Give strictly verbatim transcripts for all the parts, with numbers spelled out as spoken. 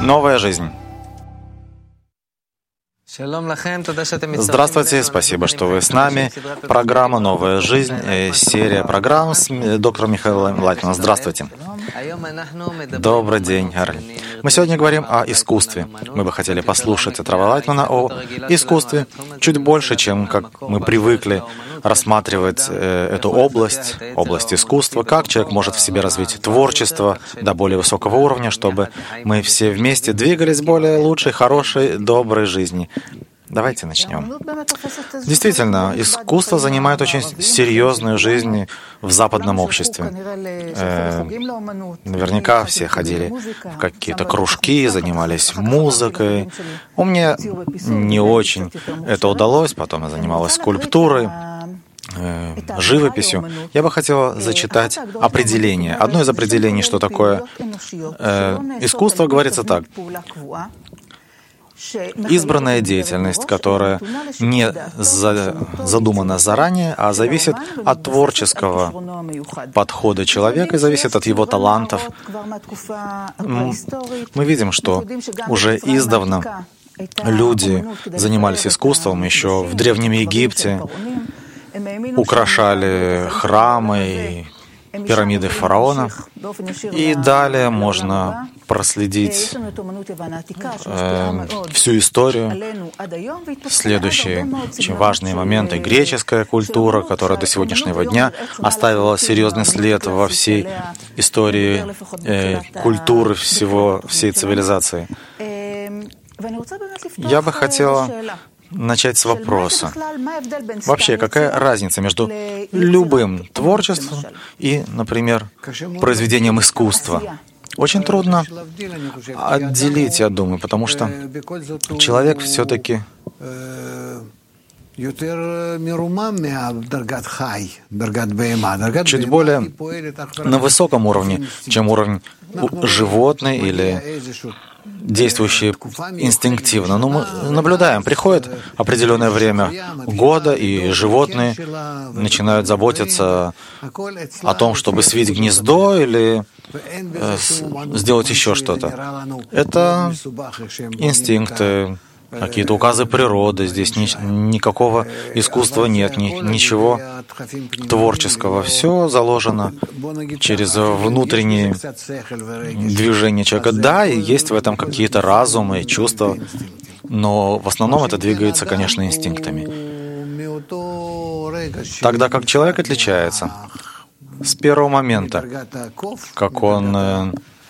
Новая жизнь. Здравствуйте, спасибо, что вы с нами. Программа «Новая жизнь», серия программ с доктором Михаилом Лайтманом. Здравствуйте. Добрый день, Ар. Мы сегодня говорим о искусстве. Мы бы хотели послушать от Рава Лайтмана о искусстве чуть больше, чем как мы привыкли рассматривать эту область, область искусства, как человек может в себе развить творчество до более высокого уровня, чтобы мы все вместе двигались к более лучшей, хорошей, доброй жизни. Давайте начнем. Действительно, искусство занимает очень серьезную жизнь в западном обществе. Э, наверняка все ходили в какие-то кружки, занимались музыкой. У меня не очень это удалось, потом я занималась скульптурой, э, живописью. Я бы хотела зачитать определение. Одно из определений, что такое э, искусство, говорится так. Избранная деятельность, которая не за, задумана заранее, а зависит от творческого подхода человека и зависит от его талантов. Мы видим, что уже издавна люди занимались искусством еще в Древнем Египте, украшали храмы, пирамиды фараона. И далее можно проследить э, всю историю. Следующие очень важные моменты. Греческая культура, которая до сегодняшнего дня оставила серьезный след во всей истории э, культуры всего, всей цивилизации. Я бы хотела начать с вопроса. Вообще, какая разница между любым творчеством и, например, произведением искусства? Очень трудно отделить, я думаю, потому что человек все-таки чуть более на высоком уровне, чем уровень животных или действующие инстинктивно. Но мы наблюдаем, приходит определенное время года, и животные начинают заботиться о том, чтобы свить гнездо или э, сделать еще что-то. Это инстинкты, какие-то указы природы. Здесь ни, никакого искусства нет, ни, ничего творческого. Все заложено через внутренние движения человека. Да, и есть в этом какие-то разумы и чувства, но в основном это двигается, конечно, инстинктами. Тогда как человек отличается с первого момента, как он э,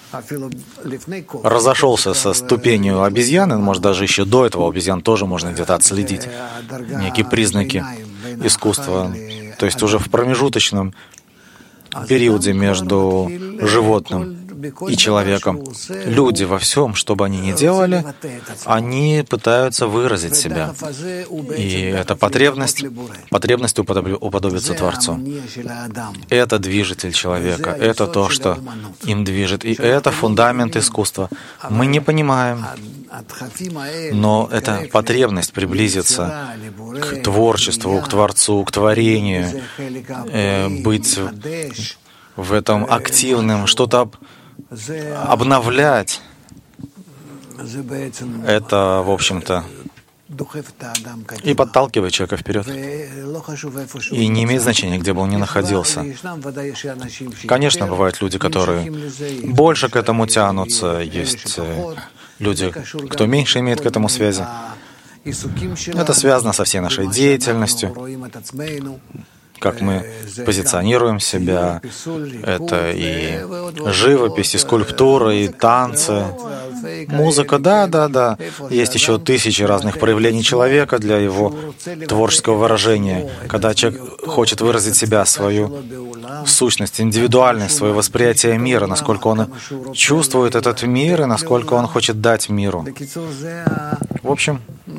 разошелся со ступенью обезьяны, может, даже еще до этого обезьян тоже можно где-то отследить некие признаки искусства. То есть уже в промежуточном периоде между животным и человеком люди во всем, что бы они ни делали, они пытаются выразить себя. И эта потребность, потребность уподобиться Творцу. Это движитель человека, это то, что им движет. И это фундамент искусства. Мы не понимаем, но эта потребность приблизиться к творчеству, к Творцу, к творению, э, быть в этом активным, что-то обновлять, это, в общем-то, и подталкивает человека вперед. И не имеет значения, где бы он ни находился. Конечно, бывают люди, которые больше к этому тянутся, есть люди, кто меньше имеет к этому связи. Это связано со всей нашей деятельностью, как мы позиционируем себя. Это и живопись, и скульптура, и танцы, музыка, да, да, да. Есть еще тысячи разных проявлений человека для его творческого выражения, когда человек хочет выразить себя, свою сущность, индивидуальность, свое восприятие мира, насколько он чувствует этот мир и насколько он хочет дать миру. В общем,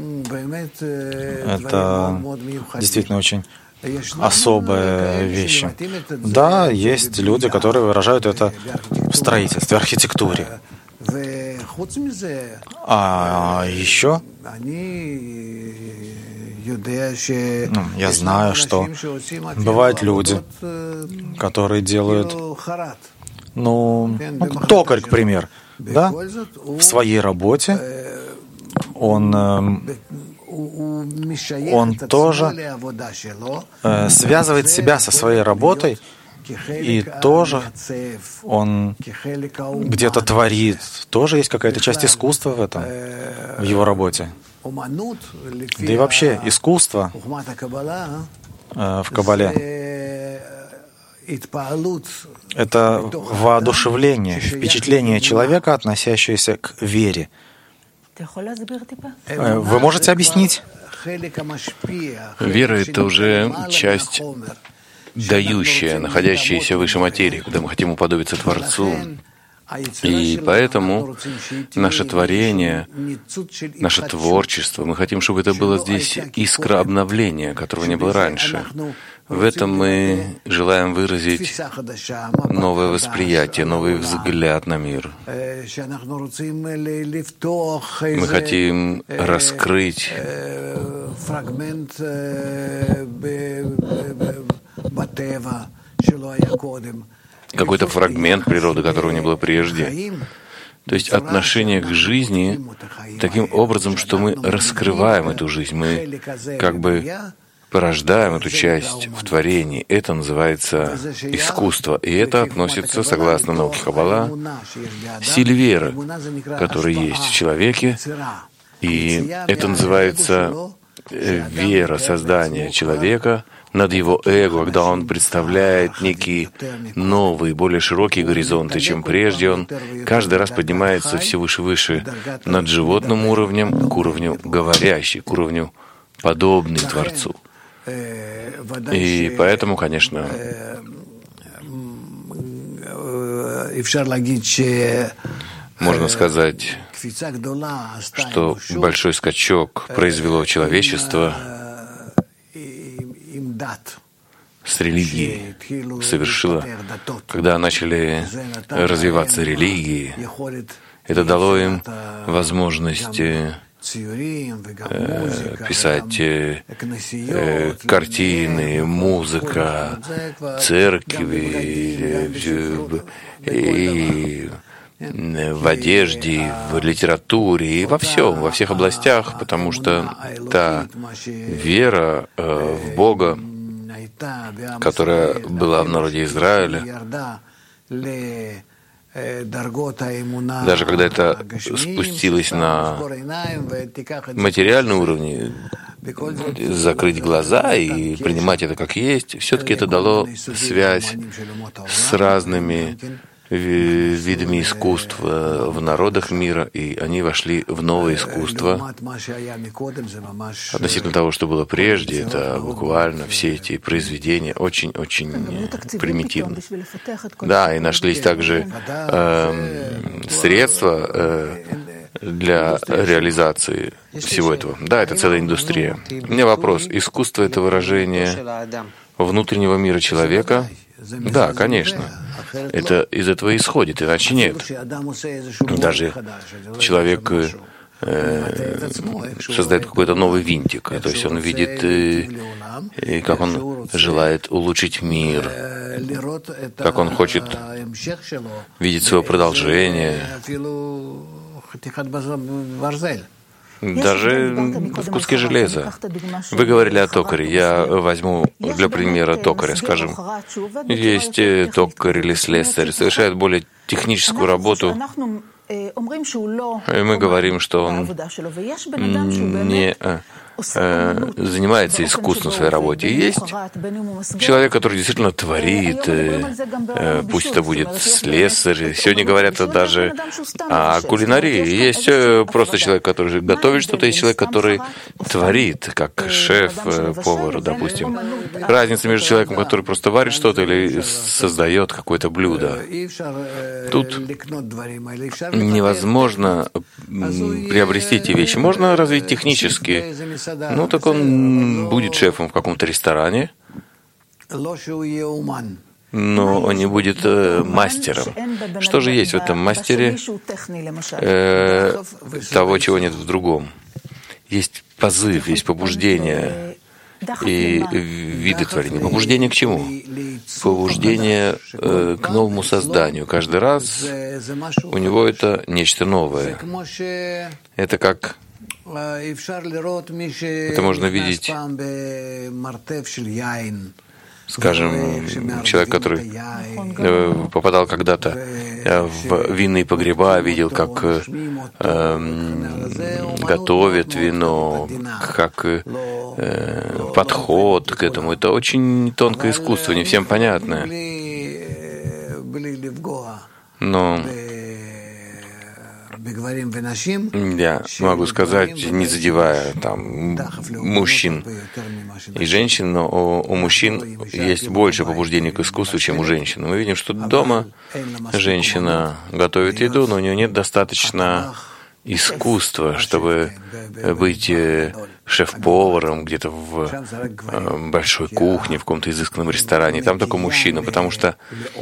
это действительно очень особые вещи. Да, есть люди, которые выражают это в строительстве, архитектуре. А еще ну, я знаю, что бывают люди, которые делают Ну, ну токарь, к примеру, да, в своей работе он, он тоже э, связывает себя со своей работой, и тоже он где-то творит, тоже есть какая-то часть искусства в этом, в его работе. Да и вообще искусство э, в Кабале — это воодушевление, впечатление человека, относящееся к вере. Вы можете объяснить? Вера — это уже часть дающая, находящаяся выше материи, когда мы хотим уподобиться Творцу. И поэтому наше творение, наше творчество, мы хотим, чтобы это было здесь искра обновления, которого не было раньше. В этом мы желаем выразить новое восприятие, новый взгляд на мир. Мы хотим раскрыть какой-то фрагмент природы, которого не было прежде. То есть отношение к жизни таким образом, что мы раскрываем эту жизнь, мы как бы порождаем эту часть в творении. Это называется искусство. И это относится, согласно науке Каббала, силе веры, которая есть в человеке. И это называется вера создания человека над его эго, когда он представляет некие новые, более широкие горизонты, чем прежде. Он каждый раз поднимается все выше и выше над животным уровнем к уровню говорящий, к уровню подобный Творцу. И поэтому, конечно, можно сказать, что большой скачок произвело человечество с религией, совершило, когда начали развиваться религии. Это дало им возможность писать э, картины, музыка, церкви, и в одежде, в литературе и во всем, во всех областях, потому что та вера э, в Бога, которая была в народе Израиля, даже когда это спустилось на материальном уровне, закрыть глаза и принимать это как есть, все-таки это дало связь с разными видами искусства в народах мира, и они вошли в новое искусство. Относительно того, что было прежде, это буквально все эти произведения очень-очень примитивны. Да, и нашлись также э, средства э, для реализации всего этого. Да, это целая индустрия. У меня вопрос. Искусство — это выражение внутреннего мира человека? Да, конечно. Это из этого исходит, иначе нет. Даже человек э, создает какой-то новый винтик, то есть он видит, э, как он желает улучшить мир, как он хочет видеть свое продолжение. Даже в куске железа. Вы говорили о токаре. Я возьму для примера токаря, скажем. Есть токарь или слесарь, совершает более техническую работу, и мы говорим, что он не э, занимается искусством в своей работе. И есть человек, который действительно творит, э, пусть это будет слесарь. Сегодня говорят даже о кулинарии. Есть просто человек, который готовит что-то, есть человек, который творит, как шеф, повар, допустим. Разница между человеком, который просто варит что-то или создает какое-то блюдо. Тут невозможно приобрести эти вещи. Можно развить технически. Ну, так он будет шефом в каком-то ресторане, но он не будет э, мастером. Что же есть в этом мастере э, того, чего нет в другом? Есть позыв, есть побуждение и виды творения. Побуждение к чему? побуждение э, к новому созданию. Каждый раз у него это нечто новое. Это как... Это можно видеть, скажем, человек, который попадал когда-то в винные погреба, видел, как э, готовят вино, как э, подход к этому. Это очень тонкое искусство, не всем понятное. Но я могу сказать, не задевая там мужчин и женщин, но у, у мужчин есть больше побуждений к искусству, чем у женщин. Мы видим, что дома женщина готовит еду, но у нее нет достаточно искусства, чтобы быть шеф-поваром где-то в большой кухне, в каком-то изысканном ресторане. Там только мужчина, потому что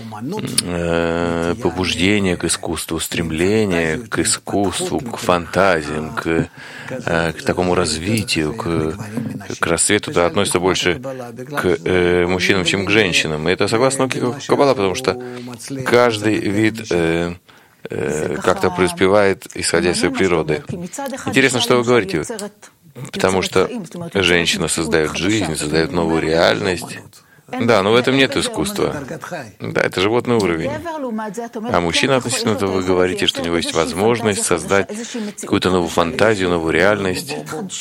э, побуждение к искусству, стремление к искусству, к фантазиям, к, э, к такому развитию, к, к расцвету, это относится больше к э, мужчинам, чем к женщинам. И это согласно Каббала, потому что каждый вид э, как-то преуспевает, исходя из своей природы. Интересно, что вы говорите, потому что женщина создает жизнь, создает новую реальность. Да, но в этом нет искусства. Да, это животный уровень. А мужчина, относительно того, вы говорите, что у него есть возможность создать какую-то новую фантазию, новую реальность.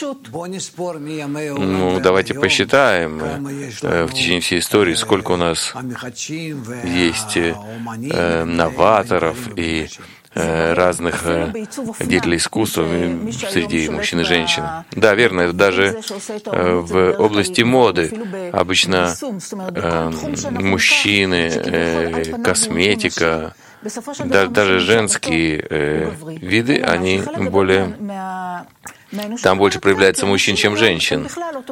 Ну, давайте посчитаем в течение всей истории, сколько у нас есть э, новаторов и разных деятелей искусства среди мужчин и женщин. Да, верно, даже в области моды обычно мужчины, косметика, даже женские виды, они более... Там больше проявляется мужчин, чем женщин.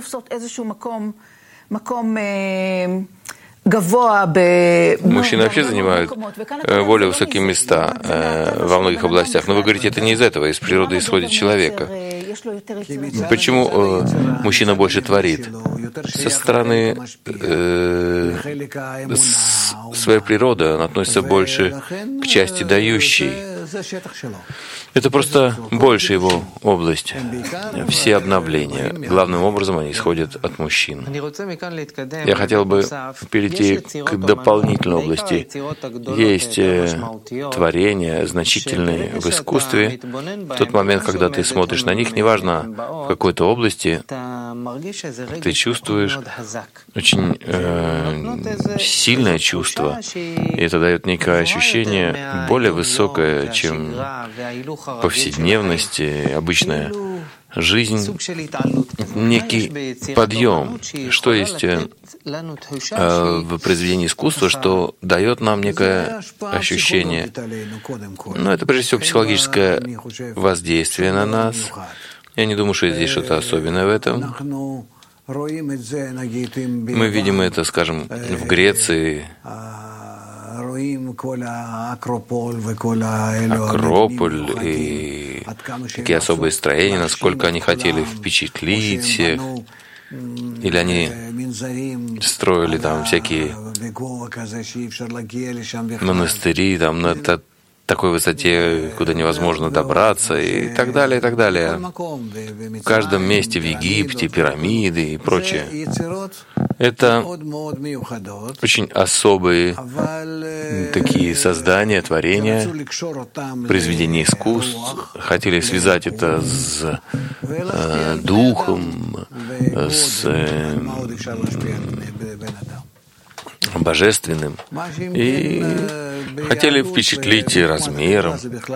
Мужчины вообще занимают более высокие места э, во многих областях. Но вы говорите, это не из этого, из природы исходит человека. Почему э, мужчина больше творит? Со стороны э, с, своей природы он относится больше к части дающей. Это просто больше его область. Все обновления, главным образом, они исходят от мужчин. Я хотел бы перейти к дополнительной области. Есть творения, значительные в искусстве. В тот момент, когда ты смотришь на них, неважно, в какой-то области, ты чувствуешь очень э, сильное чувство. И это дает некое ощущение более высокое, чем повседневность, обычная жизнь, некий подъем. Что есть э, в произведении искусства, что дает нам некое ощущение. Но это, прежде всего, психологическое воздействие на нас. Я не думаю, что здесь что-то особенное в этом. Мы видим это, скажем, в Греции. Акрополь и такие особые строения, насколько они хотели впечатлить всех. Или они строили там всякие монастыри там на такой высоте, куда невозможно добраться, и так далее, и так далее. В каждом месте в Египте пирамиды и прочее. Это очень особые такие создания, творения, произведения искусств. Хотели связать это с э, духом, с э, божественным. И хотели впечатлить размером.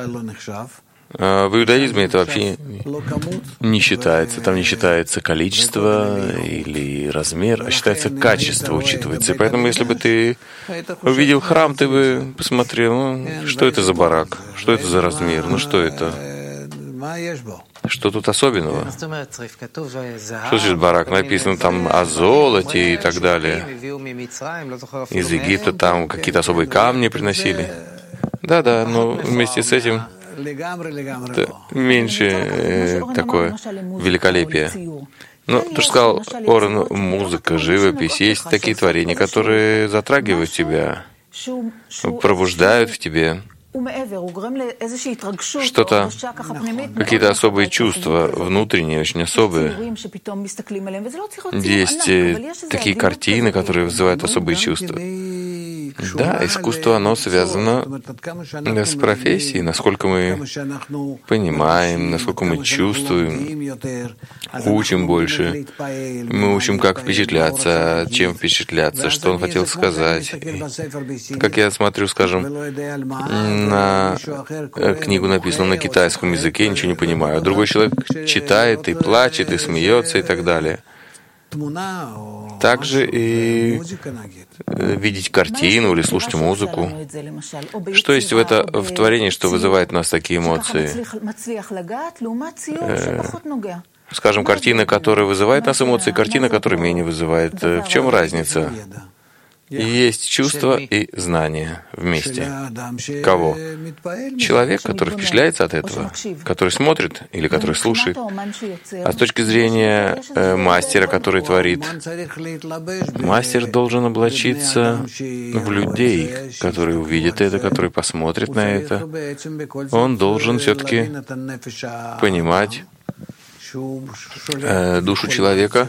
А в иудаизме это вообще не считается. Там не считается количество или размер, а считается качество, учитывается. И поэтому, если бы ты увидел храм, ты бы посмотрел, ну, что это за барак, что это за размер, ну что это? Что тут особенного? Что значит барак? Написано там о золоте и так далее. Из Египта там какие-то особые камни приносили. Да-да, но вместе с этим меньше э, такое великолепие. Ну, ты же сказал, Орен, музыка, живопись. Есть такие творения, которые затрагивают тебя, пробуждают в тебе что-то, какие-то особые чувства, внутренние, очень особые. Есть такие картины, которые вызывают особые чувства. Да, искусство, оно связано с профессией, насколько мы понимаем, насколько мы чувствуем, учим больше. Мы учим, как впечатляться, чем впечатляться, что он хотел сказать. Как я смотрю, скажем, на книгу, написанную на китайском языке, ничего не понимаю. Другой человек читает и плачет, и смеется, и так далее. Также и видеть картину или слушать музыку. Что есть в, это, в творении, что вызывает в нас такие эмоции? Э, скажем, картина, которая вызывает в нас эмоции, картина, которая менее вызывает. В чем разница? Есть чувство и знание вместе. Кого? Человек, который впечатляется от этого, который смотрит или который слушает. А с точки зрения э, мастера, который творит, мастер должен облачиться в людей, которые увидят это, которые посмотрят на это. Он должен все-таки понимать э, душу человека,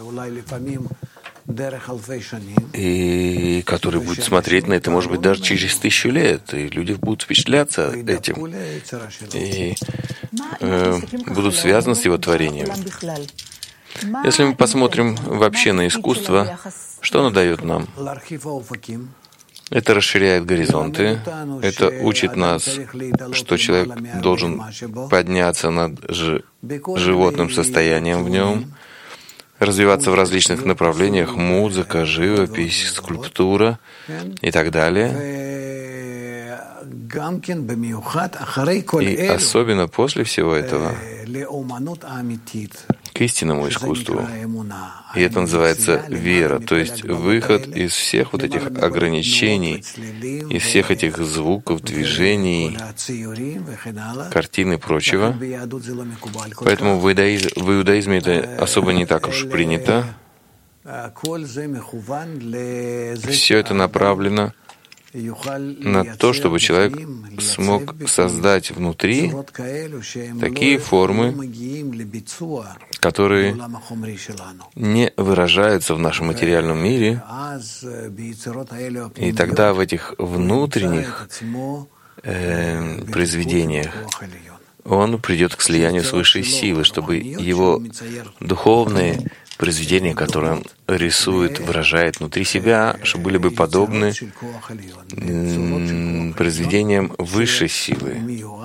и который будет смотреть на это, может быть, даже через тысячу лет, и люди будут впечатляться этим, и э, будут связаны с его творением. Если мы посмотрим вообще на искусство, что оно дает нам? Это расширяет горизонты, это учит нас, что человек должен подняться над ж- животным состоянием в нем, развиваться в различных направлениях: музыка, живопись, скульптура и так далее. И особенно после всего этого к истинному искусству. И это называется вера, то есть выход из всех вот этих ограничений, из всех этих звуков, движений, картин и прочего. Поэтому в иудаизме, в иудаизме это особо не так уж принято. Все это направлено на то, чтобы человек смог создать внутри такие формы, которые не выражаются в нашем материальном мире, и тогда в этих внутренних э, произведениях он придет к слиянию с высшей силой, чтобы его духовные произведения, которые он рисует, выражает внутри себя, чтобы были бы подобны произведениям высшей силы,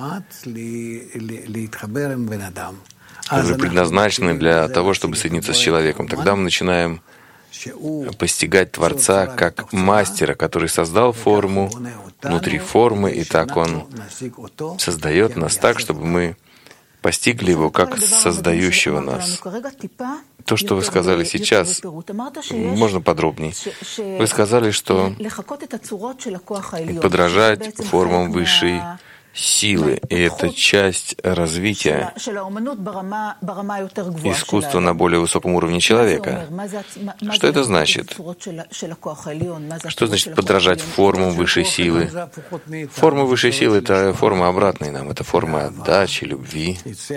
которые предназначены для того, чтобы соединиться с человеком. Тогда мы начинаем постигать Творца как мастера, который создал форму внутри формы, и так он создает нас так, чтобы мы постигли его как создающего нас. То, что вы сказали сейчас, можно подробнее. Вы сказали, что подражать формам высшей силы, и это часть развития искусства на более высоком уровне человека. Что это значит? Что значит подражать формам высшей силы? Форма высшей силы — это форма обратная нам, это форма отдачи, любви,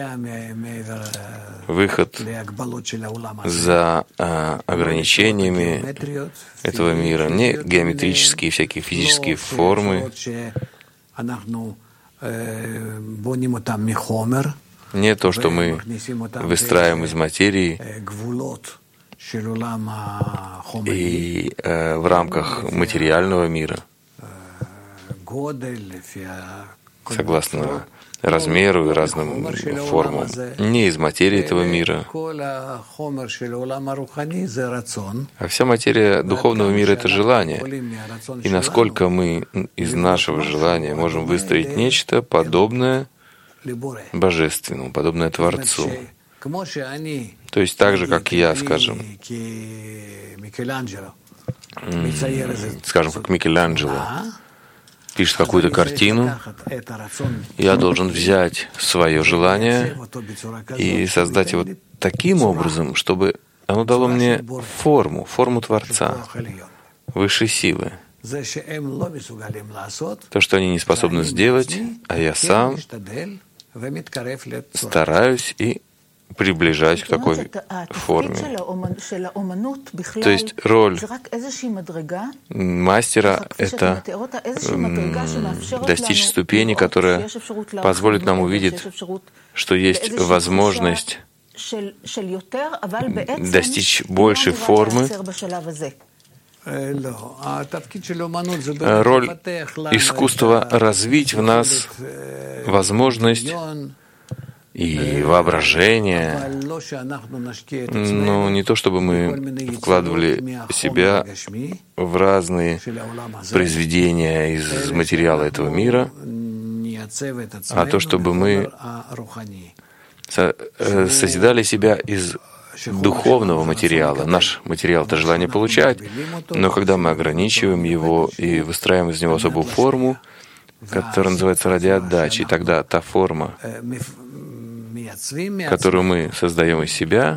выход за а, ограничениями этого мира, не геометрические всякие физические формы, не то, что мы выстраивааем из материи и э, в рамках материального мира, согласно размеру и разным формам, не из материи этого мира. А вся материя духовного мира — это желание. И насколько мы из нашего желания можем выстроить нечто подобное Божественному, подобное Творцу. То есть так же, как я, скажем, скажем, как Микеланджело пишет какую-то картину, я должен взять свое желание и создать его таким образом, чтобы оно дало мне форму, форму Творца, высшей силы. То, что они не способны сделать, а я сам стараюсь и приближаюсь к такой форме. То есть роль мастера — это достичь ступени, которая позволит нам увидеть, что есть возможность достичь большей формы. Роль искусства — развить в нас возможность и воображение, но не то, чтобы мы вкладывали себя в разные произведения из материала этого мира, а то, чтобы мы созидали себя из духовного материала. Наш материал — это желание получать, но когда мы ограничиваем его и выстраиваем из него особую форму, которая называется ради отдачи, тогда та форма, которую мы создаем из себя,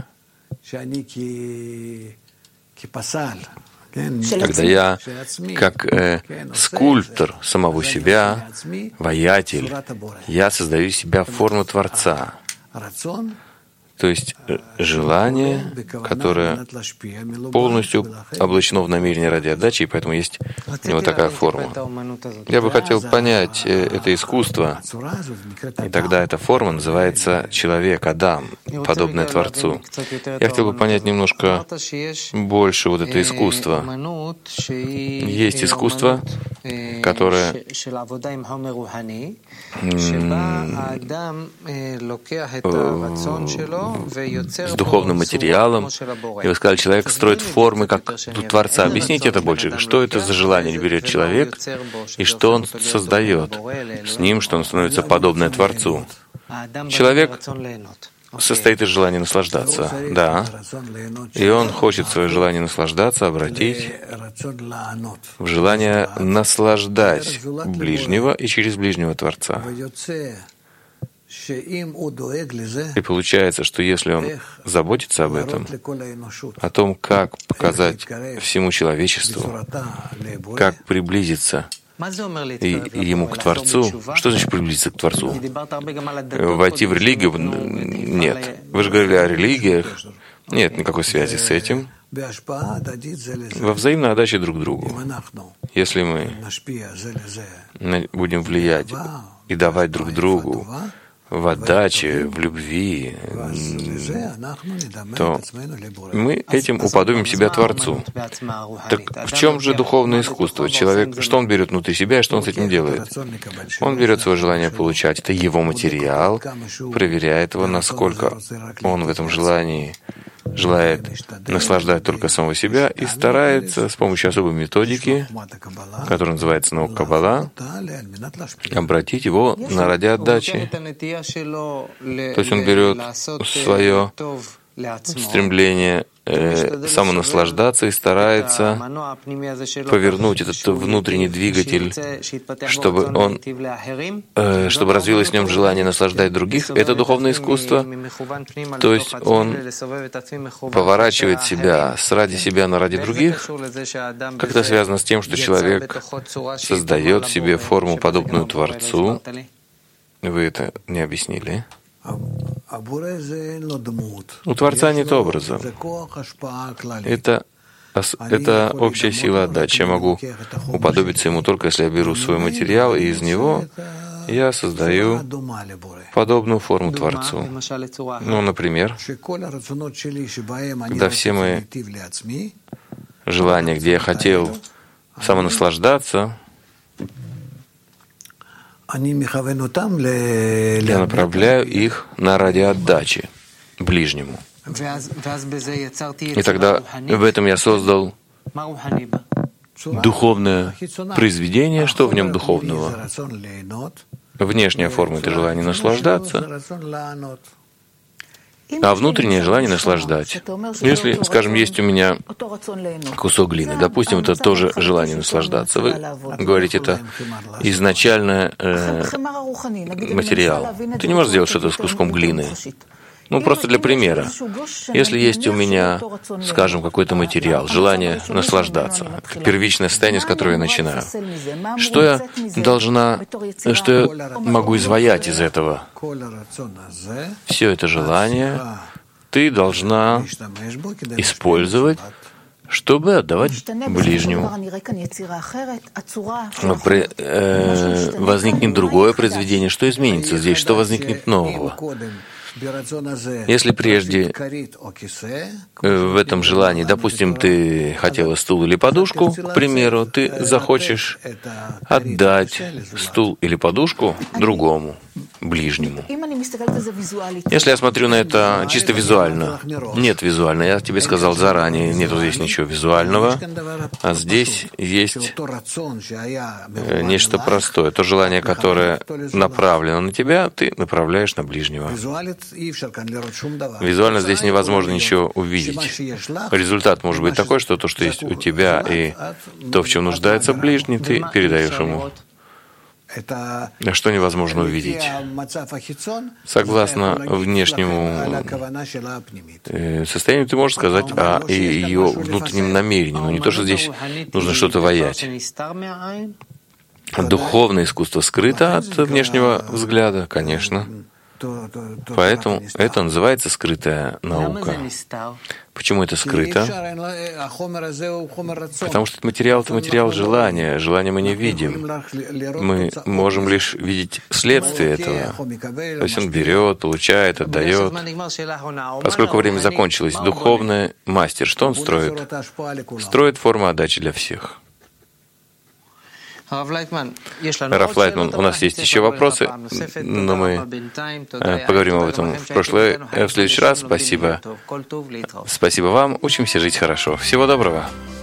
когда я, как э, скульптор самого себя, воятель, я создаю из себя форму Творца. То есть желание, которое полностью облачено в намерении ради отдачи, и поэтому есть у него такая форма. Я бы хотел понять это искусство, и тогда эта форма называется человек, Адам, подобное Творцу. Я хотел бы понять немножко больше вот это искусство. Есть искусство, которое с духовным материалом, и вы сказали, человек строит формы, как у Творца. Объясните это больше. Что это за желание берет человек, и что он создает с ним, что он становится подобное Творцу? Человек состоит из желания наслаждаться, да, и он хочет свое желание наслаждаться обратить в желание наслаждать ближнего и через ближнего Творца. И получается, что если он заботится об этом, о том, как показать всему человечеству, как приблизиться и, и ему к Творцу, что значит приблизиться к Творцу? Войти в религию? Нет. Вы же говорили о религиях. Нет никакой связи с этим. Во взаимной отдаче друг другу. Если мы будем влиять и давать друг другу в отдаче, в любви, то мы этим уподобим себя Творцу. Так в чем же духовное искусство? Человек, что он берет внутри себя и что он с этим делает? Он берет свое желание получать. Это его материал, проверяет его, насколько он в этом желании желает наслаждать только самого себя и старается с помощью особой методики, которая называется наука Каббала, обратить его на ради отдачи. То есть он берет свое стремление э, самонаслаждаться и старается повернуть этот внутренний двигатель, чтобы он, э, чтобы развилось в нем желание наслаждать других. Это духовное искусство. То есть он поворачивает себя с ради себя на ради других. Как это связано с тем, что человек создает в себе форму, подобную Творцу? Вы это не объяснили. У Творца нет образа. Это, это общая сила отдачи. Я могу уподобиться ему только если я беру свой материал, и из него я создаю подобную форму Творцу. Ну, например, когда все мои желания, где я хотел самонаслаждаться, я направляю их на ради отдачи ближнему. И тогда в этом я создал духовное произведение. Что в нем духовного? Внешняя форма — это желание наслаждаться, а внутреннее желание наслаждать. Если, скажем, есть у меня кусок глины, допустим, это тоже желание наслаждаться. Вы говорите, это изначально э, материал. Ты не можешь сделать что-то с куском глины. Ну, просто для примера. Если есть у меня, скажем, какой-то материал, желание наслаждаться, это первичное состояние, с которого я начинаю, что я должна, что я могу изваять из этого? Все это желание ты должна использовать, чтобы отдавать ближнему. При, э, возникнет другое произведение. Что изменится здесь? Что возникнет нового? Если прежде в этом желании, допустим, ты хотела стул или подушку, к примеру, ты захочешь отдать стул или подушку другому, ближнему. Если я смотрю на это чисто визуально, нет визуально, я тебе сказал заранее, нету здесь ничего визуального, а здесь есть нечто простое. То желание, которое направлено на тебя, ты направляешь на ближнего. Визуально здесь невозможно ничего увидеть. Результат может быть такой, что то, что есть у тебя, и то, в чем нуждается ближний, ты передаешь ему. Что невозможно увидеть? Согласно внешнему состоянию, ты можешь сказать о ее внутреннем намерении, но не то, что здесь нужно что-то ваять. Духовное искусство скрыто от внешнего взгляда, конечно. Поэтому это называется скрытая наука. Почему это скрыто? Потому что этот материал — это материал желания. Желание мы не видим. Мы можем лишь видеть следствие этого. То есть он берет, получает, отдает. Поскольку время закончилось, духовный мастер, что он строит? Строит форму отдачи для всех. Раф Лайтман, у нас есть еще вопросы, но мы поговорим об этом в прошлый, в следующий раз. Спасибо. Спасибо вам. Учимся жить хорошо. Всего доброго.